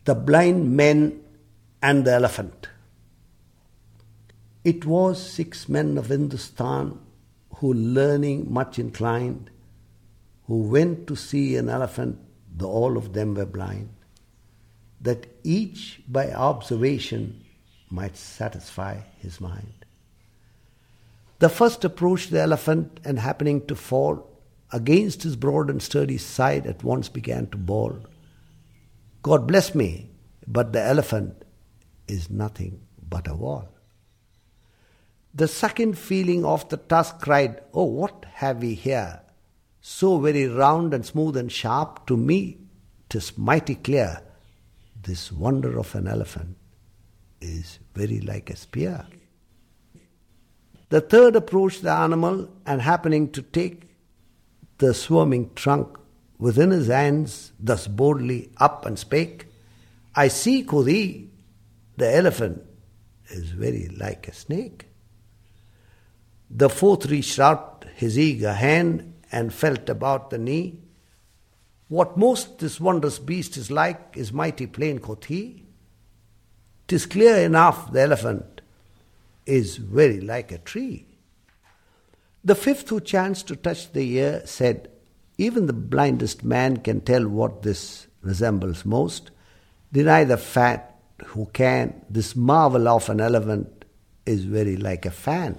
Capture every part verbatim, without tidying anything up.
The blind men and the elephant. It was six men of Hindustan who, learning much inclined, who went to see an elephant, though all of them were blind, that each by observation might satisfy his mind. The first approached the elephant, and happening to fall against his broad and sturdy side, at once began to bawl, "God bless me, but the elephant is nothing but a wall." The second, feeling of the tusk, cried, "Oh, what have we here? So very round and smooth and sharp, to me 'tis mighty clear. This wonder of an elephant is very like a spear." The third approached the animal, and happening to take the swarming trunk within his hands, thus boldly up and spake, "I see, quoth he, the elephant is very like a snake." The fourth reached out his eager hand and felt about the knee. "What most this wondrous beast is like is mighty plain," quoth he. "'Tis clear enough the elephant is very like a tree." The fifth, who chanced to touch the ear, said, "Even the blindest man can tell what this resembles most. Deny the fact who can, this marvel of an elephant is very like a fan."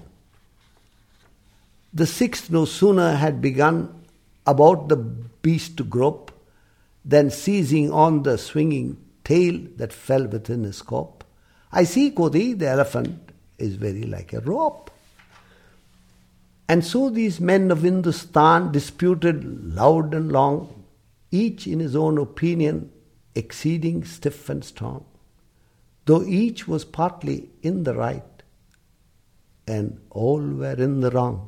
The sixth no sooner had begun about the beast to grope, than seizing on the swinging tail that fell within his scope, "I see, quoth he, the elephant is very like a rope." And so these men of Hindustan disputed loud and long, each in his own opinion exceeding stiff and strong, though each was partly in the right, and all were in the wrong.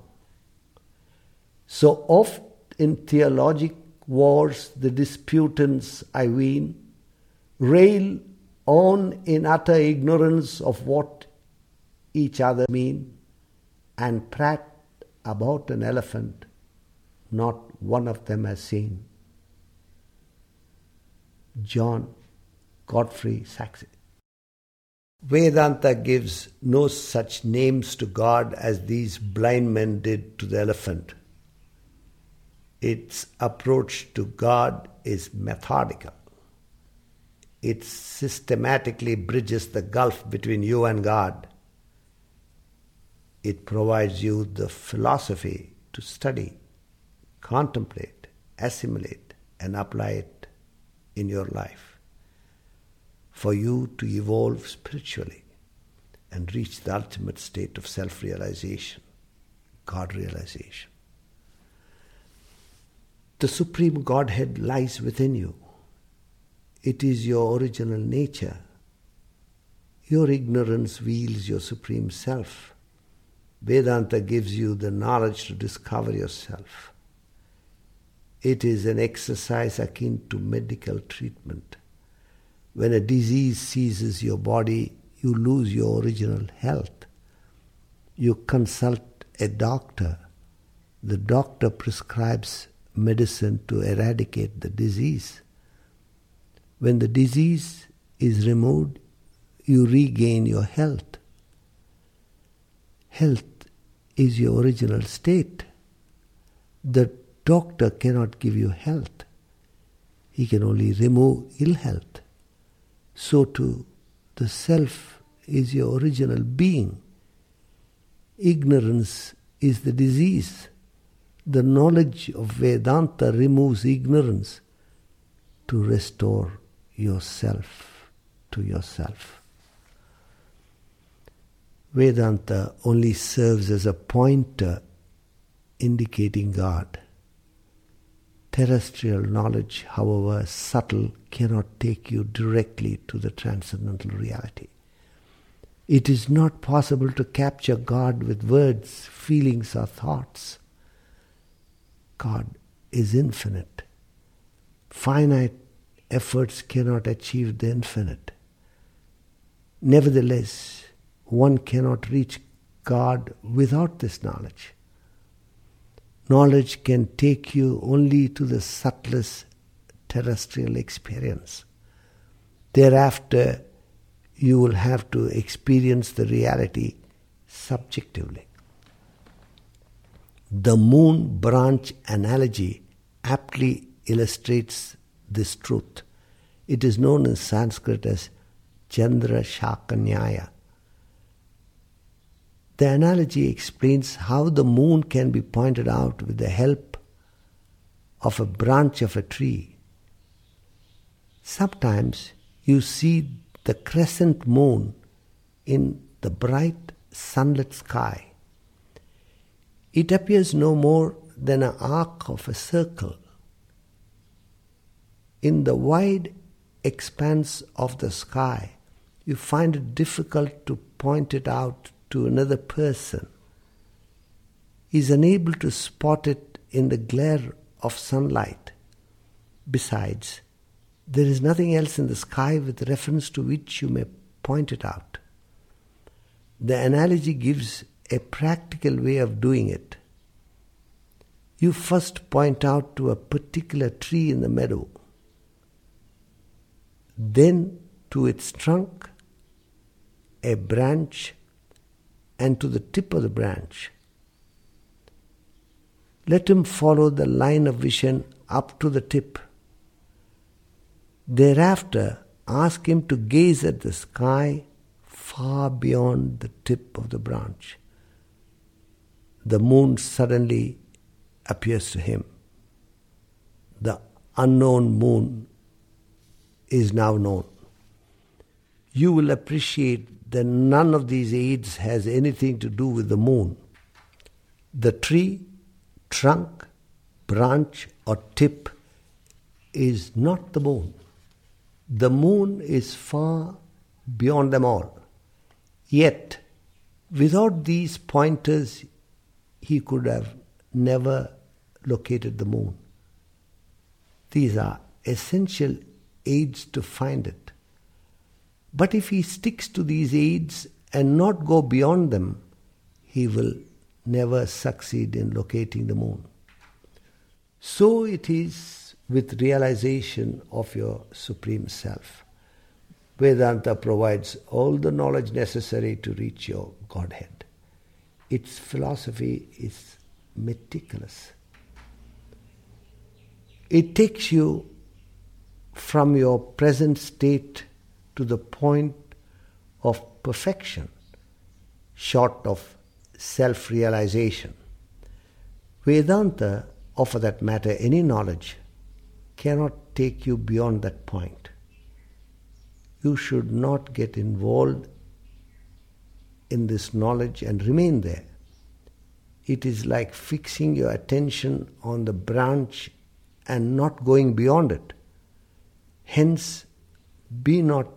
So oft in theologic wars the disputants, I ween, rail on in utter ignorance of what each other mean, and prat about an elephant not one of them has seen. John Godfrey Saxe. Vedanta gives no such names to God as these blind men did to the elephant. Its approach to God is methodical. It systematically bridges the gulf between you and God. It provides you the philosophy to study, contemplate, assimilate, and apply it in your life, for you to evolve spiritually and reach the ultimate state of self-realization, God-realization. The Supreme Godhead lies within you. It is your original nature. Your ignorance wields your Supreme Self. Vedanta gives you the knowledge to discover yourself. It is an exercise akin to medical treatment. When a disease seizes your body, you lose your original health. You consult a doctor. The doctor prescribes medicine to eradicate the disease. When the disease is removed, you regain your health. Health is your original state. The doctor cannot give you health. He can only remove ill health. So too, the self is your original being. Ignorance is the disease. The knowledge of Vedanta removes ignorance to restore yourself to yourself. Vedanta only serves as a pointer indicating God. Terrestrial knowledge, however subtle, cannot take you directly to the transcendental reality. It is not possible to capture God with words, feelings, or thoughts. God is infinite. Finite efforts cannot achieve the infinite. Nevertheless, one cannot reach God without this knowledge. Knowledge can take you only to the subtlest terrestrial experience. Thereafter, you will have to experience the reality subjectively. The moon branch analogy aptly illustrates this truth. It is known in Sanskrit as Chandra Shakanyaya. The analogy explains how the moon can be pointed out with the help of a branch of a tree. Sometimes you see the crescent moon in the bright sunlit sky. It appears no more than an arc of a circle. In the wide expanse of the sky, you find it difficult to point it out to another person. He is unable to spot it in the glare of sunlight. Besides, there is nothing else in the sky with reference to which you may point it out. The analogy gives a practical way of doing it. You first point out to a particular tree in the meadow, then to its trunk, a branch, and to the tip of the branch. Let him follow the line of vision up to the tip. Thereafter, ask him to gaze at the sky far beyond the tip of the branch. The moon suddenly appears to him. The unknown moon is now known. You will appreciate that none of these aids has anything to do with the moon. The tree, trunk, branch, or tip is not the moon. The moon is far beyond them all. Yet, without these pointers, he could have never located the moon. These are essential aids to find it. But if he sticks to these aids and not go beyond them, he will never succeed in locating the moon. So it is with realization of your Supreme Self. Vedanta provides all the knowledge necessary to reach your Godhead. Its philosophy is meticulous. It takes you from your present state to the point of perfection, short of self-realization. Vedanta, or for that matter any knowledge, cannot take you beyond that point. You should not get involved in this knowledge and remain there. It is like fixing your attention on the branch and not going beyond it. Hence, be not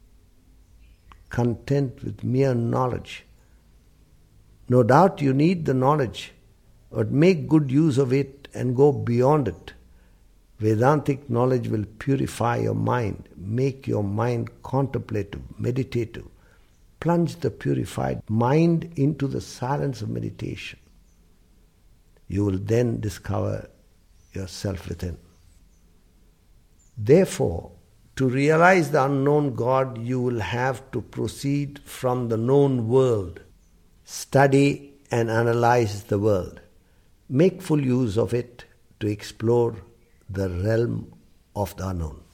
content with mere knowledge. No doubt you need the knowledge, but make good use of it and go beyond it. Vedantic knowledge will purify your mind, make your mind contemplative, meditative. Plunge the purified mind into the silence of meditation. You will then discover yourself within. Therefore, to realize the unknown God, you will have to proceed from the known world. Study and analyze the world. Make full use of it to explore the realm of the unknown.